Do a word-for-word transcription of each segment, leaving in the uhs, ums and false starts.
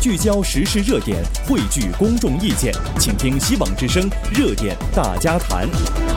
聚焦时事热点，汇聚公众意见，请听希望之声热点大家谈。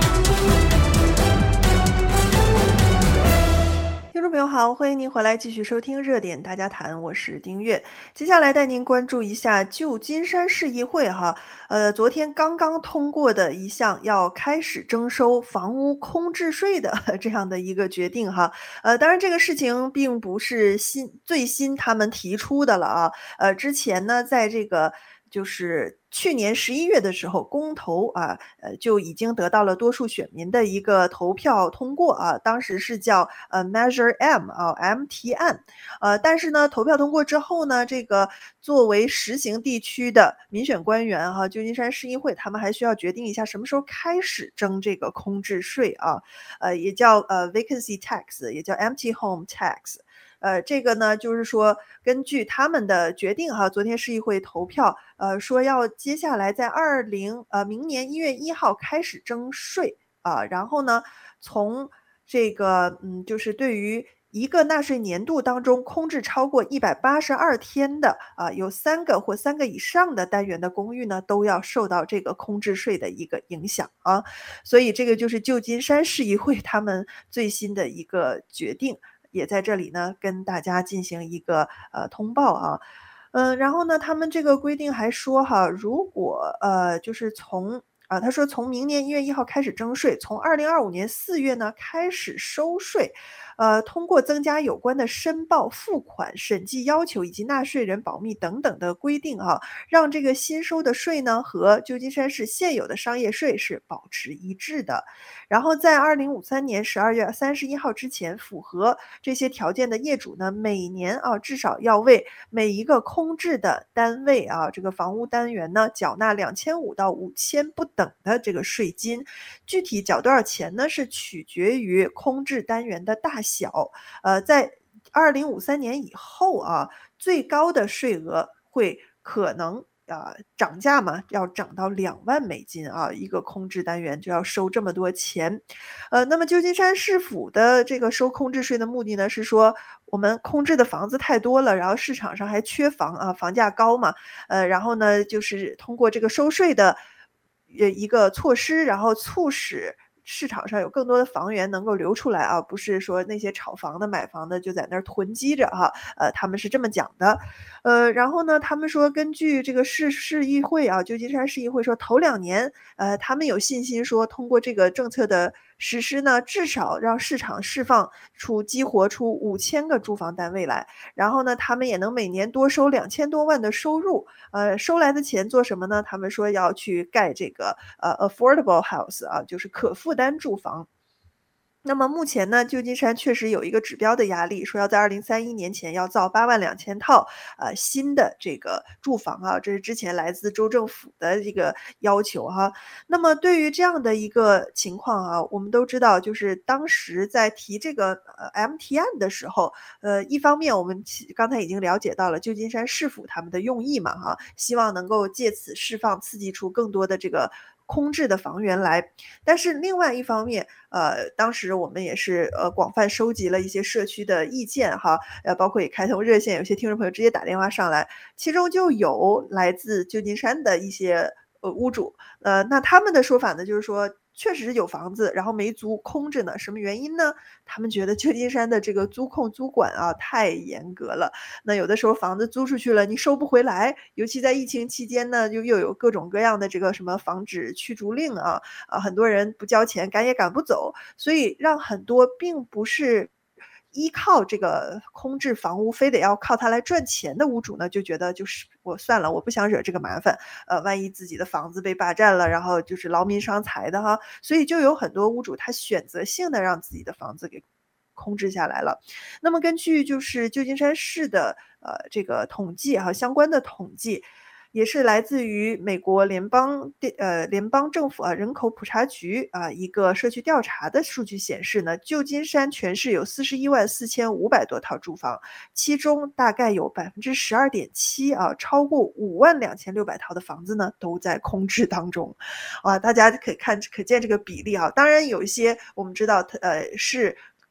听众朋友好，欢迎您回来继续收听热点大家谈，我是丁月。接下来带您关注一下旧金山市议会哈，呃，昨天刚刚通过的一项要开始征收房屋空置税的这样的一个决定哈。呃，当然这个事情并不是新最新他们提出的了啊，呃，之前呢，在这个就是去年十一月的时候，公投啊，呃，就已经得到了多数选民的一个投票通过啊，当时是叫呃 Measure M 啊 M 提案，呃，但是呢，投票通过之后呢，这个作为实行地区的民选官员哈、旧金山市议会他们还需要决定一下什么时候开始征这个空置税啊，呃，也叫呃 vacancy tax，也叫 empty home tax。呃，这个呢，就是说根据他们的决定哈，昨天市议会投票，呃，说要接下来在二零呃明年一月一号开始征税啊，然后呢，从这个嗯，就是对于一个纳税年度当中空置超过一百八十二天的啊，有三个或三个以上的单元的公寓呢，都要受到这个空置税的一个影响啊，所以这个就是旧金山市议会他们最新的一个决定。也在这里呢跟大家进行一个呃通报啊。嗯，然后呢，他们这个规定还说哈，如果呃就是从啊，他说从明年一月一号开始征税，从二零二五年四月呢开始收税，呃，通过增加有关的申报、付款、审计要求以及纳税人保密等等的规定啊，让这个新收的税呢和旧金山市现有的商业税是保持一致的。然后在二零五三年十二月三十一号之前符合这些条件的业主呢，每年啊至少要为每一个空置的单位啊，这个房屋单元呢，缴纳两千五到五千不等的这个税金。具体缴多少钱呢，是取决于空置单元的大小。呃，在二零五三年以后啊，最高的税额会可能呃，涨价嘛，要涨到两万美金啊，一个空置单元就要收这么多钱。呃，那么旧金山市府的这个收空置税的目的呢，是说我们空置的房子太多了，然后市场上还缺房啊，房价高嘛，呃，然后呢，就是通过这个收税的呃一个措施，然后促使市场上有更多的房源能够流出来啊，不是说那些炒房的、买房的就在那儿囤积着哈，呃，他们是这么讲的。呃，然后呢，他们说根据这个市市议会啊，旧金山市议会说头两年，呃，他们有信心说通过这个政策的实施呢，至少让市场释放出激活出五千个住房单位来，然后呢，他们也能每年多收两千多万的收入。呃，收来的钱做什么呢？他们说要去盖这个呃 affordable house 啊，就是可负担住房。那么目前呢，旧金山确实有一个指标的压力，说要在二零三一年前要造八万两千套，呃，新的这个住房啊，这是之前来自州政府的这个要求哈。那么对于这样的一个情况啊，我们都知道，就是当时在提这个呃 M 提案的时候，呃，一方面我们其刚才已经了解到了旧金山市府他们的用意嘛哈，希望能够借此释放刺激出更多的这个空置的房源来。但是另外一方面，呃，当时我们也是呃广泛收集了一些社区的意见哈，呃，包括也开通热线，有些听众朋友直接打电话上来，其中就有来自旧金山的一些呃屋主，呃，那他们的说法呢，就是说确实有房子，然后没租，空着呢。什么原因呢？他们觉得旧金山的这个租控租管啊太严格了，那有的时候房子租出去了，你收不回来，尤其在疫情期间呢，又又有各种各样的这个什么防止驱逐令啊，啊，很多人不交钱赶也赶不走，所以让很多并不是依靠这个空置房屋，非得要靠它来赚钱的屋主呢，就觉得就是我算了，我不想惹这个麻烦，呃，万一自己的房子被霸占了，然后就是劳民伤财的哈，所以就有很多屋主他选择性的让自己的房子给空置下来了。那么根据就是旧金山市的呃这个统计哈，相关的统计，也是来自于美国联邦电呃联邦政府啊人口普查局啊一个社区调查的数据显示呢，旧金山全市有四十一万四千五百多套住房，其中大概有百分之十二点七啊，超过五万两千六百套的房子呢都在空置当中，啊，大家可以看可见这个比例啊。当然有一些我们知道，呃是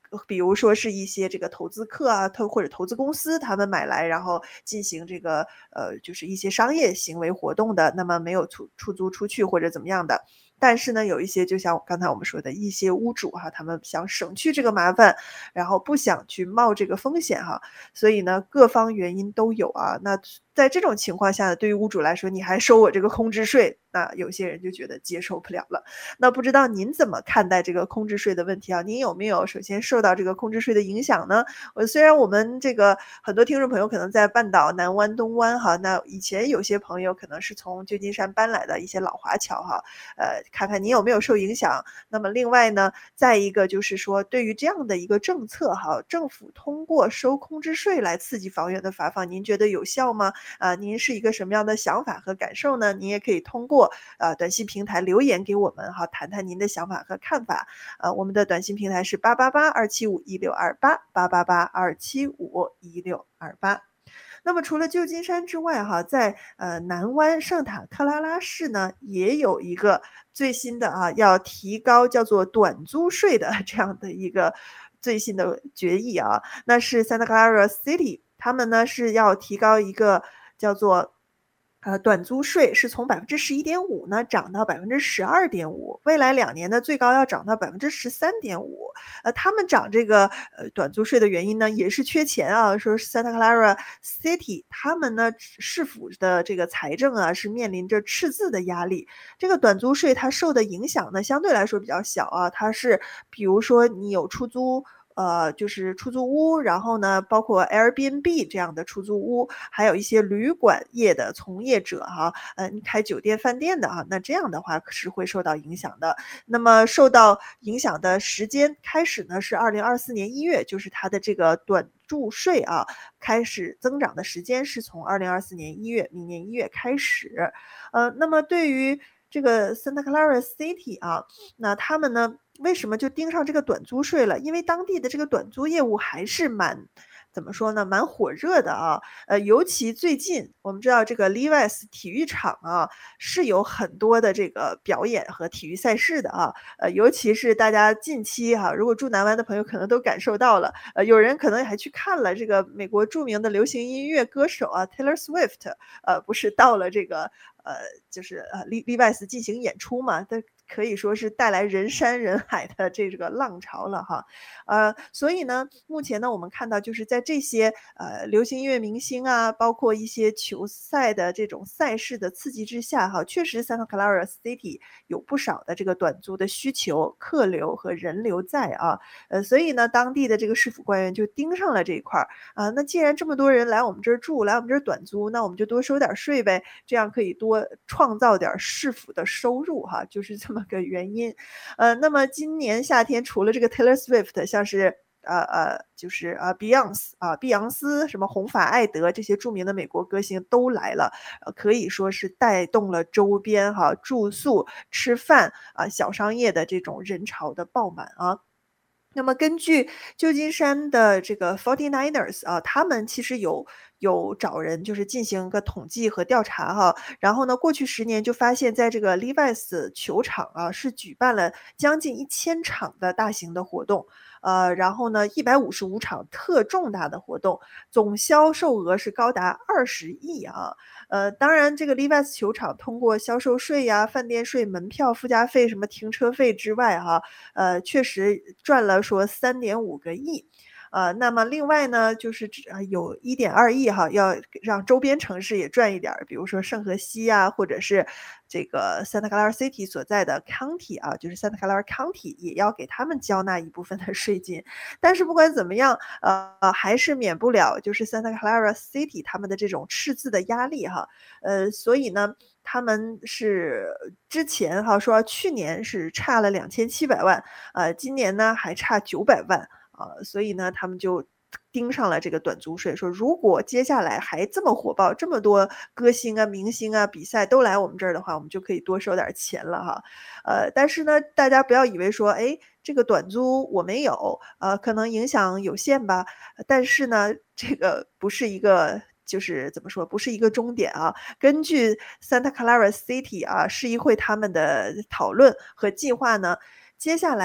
比如说是一些这个投资客啊，投或者投资公司，他们买来然后进行这个呃，就是一些商业行为活动的，那么没有出出租出去或者怎么样的。但是呢，有一些就像刚才我们说的一些屋主哈，他们想省去这个麻烦，然后不想去冒这个风险哈，所以呢，各方原因都有啊。那在这种情况下呢，对于屋主来说，你还收我这个空置税，那有些人就觉得接受不了了。那不知道您怎么看待这个空置税的问题啊？您有没有首先受到这个空置税的影响呢？呃，虽然我们这个很多听众朋友可能在半岛、南湾、东湾哈，那以前有些朋友可能是从旧金山搬来的一些老华侨哈，呃，看看您有没有受影响。那么另外呢，再一个就是说，对于这样的一个政策哈，政府通过收空置税来刺激房源的发放，您觉得有效吗？啊，您是一个什么样的想法和感受呢？您也可以通过呃短信平台留言给我们哈，谈谈您的想法和看法。呃，我们的短信平台是八八八二七五一六二八八八八二七五一六二八。那么除了旧金山之外哈，在呃南湾圣塔克拉拉市呢，也有一个最新的啊，要提高叫做短租税的这样的一个最新的决议啊，那是 Santa Clara City， 他们呢是要提高一个叫做呃，短租税是从 百分之十一点五 呢涨到 百分之十二点五， 未来两年呢最高要涨到 百分之十三点五。呃，他们涨这个呃短租税的原因呢，也是缺钱啊，说 Santa Clara City 他们呢市府的这个财政啊是面临着赤字的压力。这个短租税它受的影响呢相对来说比较小啊，它是比如说你有出租呃，就是出租屋，然后呢，包括 Airbnb 这样的出租屋，还有一些旅馆业的从业者哈，呃，你开酒店饭店的啊，那这样的话是会受到影响的。那么受到影响的时间开始呢，是二零二四年一月，就是它的这个短住税啊，开始增长的时间是从二零二四年一月，明年一月开始。呃，那么对于这个 Santa Clara City 啊，那他们呢，为什么就盯上这个短租税了？因为当地的这个短租业务还是蛮怎么说呢，蛮火热的啊。呃，尤其最近我们知道这个 Levi's 体育场啊，是有很多的这个表演和体育赛事的啊。呃，尤其是大家近期哈、如果住南湾的朋友可能都感受到了，呃，有人可能还去看了这个美国著名的流行音乐歌手啊 Taylor Swift，呃，不是到了这个呃，就是呃 Le Levi's 进行演出嘛，但可以说是带来人山人海的这个浪潮了哈。呃，所以呢，目前呢，我们看到就是在这些呃流行音乐明星啊，包括一些球赛的这种赛事的刺激之下哈，确实 Santa Clara City 有不少的这个短租的需求、客流和人流在啊。呃，所以呢，当地的这个市府官员就盯上了这一块儿啊。那既然这么多人来我们这儿住，来我们这儿短租，那我们就多收点税呗，这样可以多创造点市府的收入哈，就是这么个原因。呃，那么今年夏天除了这个 Taylor Swift，像是呃呃，就是呃 Beyonce 啊，碧昂斯，什么红发艾德这些著名的美国歌星都来了，呃，可以说是带动了周边哈住宿、吃饭啊小商业的这种人潮的爆满啊。那么根据旧金山的这个 Forty-Niners 啊，他们其实有有找人就是进行一个统计和调查哈，然后呢，过去十年就发现在这个 Levi's 球场啊，是举办了将近一千场的大型的活动，呃，然后呢一百五十五场特重大的活动，总销售额是高达二十亿啊。呃，当然这个 Levi's 球场通过销售税呀、饭店税、门票附加费、什么停车费之外哈，呃，确实赚了说三点五个亿。呃，那么另外呢，就是只呃有一点二亿哈，要让周边城市也赚一点儿，比如说圣荷西啊，或者是这个 Santa Clara City 所在的 County 啊，就是 Santa Clara County 也要给他们交纳一部分的税金。但是不管怎么样，呃，还是免不了就是 Santa Clara City 他们的这种赤字的压力哈。呃，所以呢，他们是之前哈说去年是差了两千七百万，呃，今年呢还差九百万。啊，所以呢，他们就盯上了这个短租税，说如果接下来还这么火爆，这么多歌星啊、明星啊、比赛都来我们这儿的话，我们就可以多收点钱了哈。呃，但是呢，大家不要以为说，哎，这个短租我没有，呃，可能影响有限吧，但是呢，这个不是一个就是怎么说，不是一个终点啊。根据 Santa Clara City 啊市议会他们的讨论和计划呢，接下来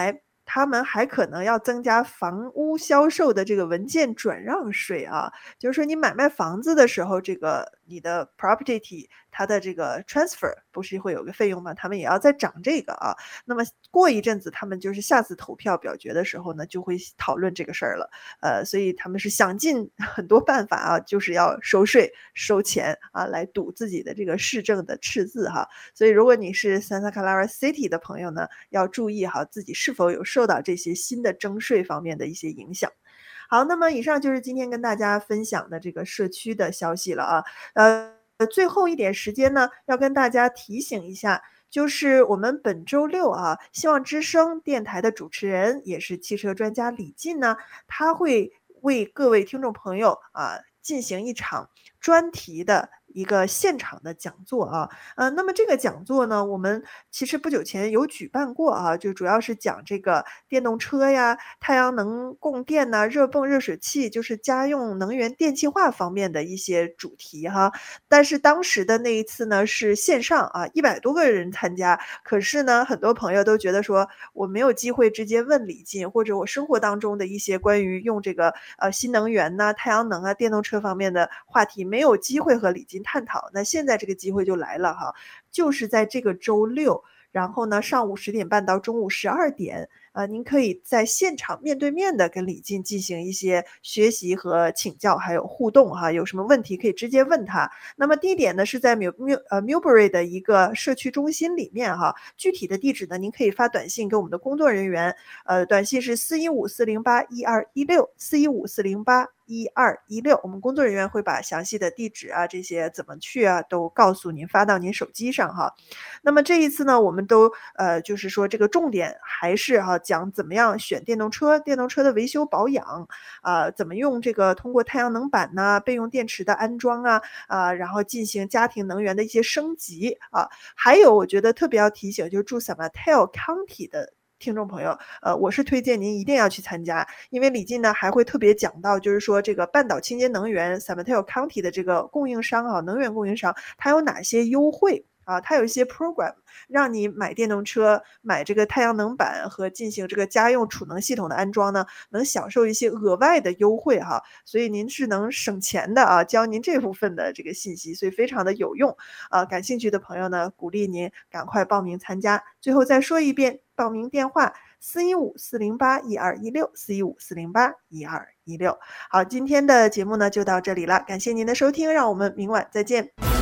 他们还可能要增加房屋销售的这个文件转让税啊。就是说你买卖房子的时候，这个你的 property 它的这个 transfer 不是会有个费用吗？他们也要再涨这个啊。那么过一阵子他们就是下次投票表决的时候呢，就会讨论这个事儿了。呃，所以他们是想尽很多办法啊，就是要收税、收钱啊，来堵自己的这个市政的赤字哈。所以如果你是 Santa Clara City 的朋友呢，要注意哈，自己是否有受到这些新的征税方面的一些影响。好，那么以上就是今天跟大家分享的这个社区的消息了啊。呃，最后一点时间呢，要跟大家提醒一下，就是我们本周六啊，希望之声电台的主持人也是汽车专家李进呢，他会为各位听众朋友啊进行一场专题的一个现场的讲座啊。呃，那么这个讲座呢，我们其实不久前有举办过啊，就主要是讲这个电动车呀、太阳能供电呐、热泵热水器，就是家用能源电气化方面的一些主题哈。但是当时的那一次呢是线上啊，一百多个人参加，可是呢，很多朋友都觉得说我没有机会直接问李进，或者我生活当中的一些关于用这个呃新能源呐、太阳能啊、电动车方面的话题，没有机会和李进探讨。那现在这个机会就来了哈，就是在这个周六，然后呢，上午十点半到中午十二点，呃，您可以在现场面对面的跟李进进行一些学习和请教，还有互动哈，有什么问题可以直接问他。那么地点呢是在 Mil Mil 呃 Millbury 的一个社区中心里面哈，具体的地址呢，您可以发短信给我们的工作人员，呃，短信是四一五四零八一二一六 四一五四零八一二一六，我们工作人员会把详细的地址啊，这些怎么去啊，都告诉您，发到您手机上哈。那么这一次呢，我们都呃，就是说这个重点还是哈、讲怎么样选电动车，电动车的维修保养啊、怎么用这个通过太阳能板呐、备用电池的安装啊啊、然后进行家庭能源的一些升级啊。还有我觉得特别要提醒，就是住 San Mateo County 的听众朋友，呃，我是推荐您一定要去参加，因为李进呢还会特别讲到，就是说这个半岛清洁能源 San Mateo County 的这个供应商啊，能源供应商，它有哪些优惠啊？它有一些 program 让你买电动车、买这个太阳能板和进行这个家用储能系统的安装呢，能享受一些额外的优惠哈，所以您是能省钱的啊，教您这部分的这个信息，所以非常的有用啊。感兴趣的朋友呢，鼓励您赶快报名参加。最后再说一遍，报名电话四一五四零八一二一六 四一五四零八一二一六。好，今天的节目呢就到这里了，感谢您的收听，让我们明晚再见。